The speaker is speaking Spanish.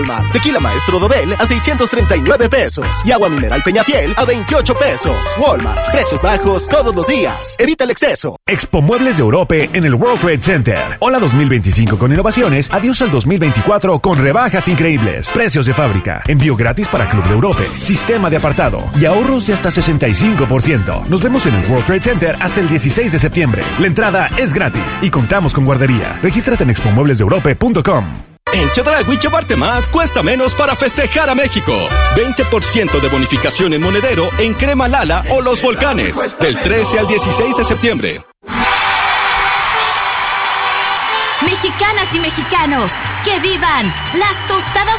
Tequila Maestro Dobel a 639 pesos. Y agua mineral Peñafiel a 28 pesos. Walmart. Precios bajos todos los días. Evita el exceso. Expo Muebles de Europe en el World Trade Center. Hola 2025 con innovaciones. Adiós al 2024 con rebajas increíbles. Precios de fábrica. Envío gratis para Club de Europe. Sistema de apartado. Y ahorros de hasta 65%. Nos vemos en el World Trade Center hasta el 16 de septiembre. La entrada es gratis y contamos con guardería. Regístrate en expomueblesdeeurope.com. En Chedraui llevarte más cuesta menos para festejar a México. 20% de bonificación en monedero en Crema Lala o Los Volcanes. Del 13 al 16 de septiembre. Mexicanas y mexicanos, ¡que vivan las tostadas!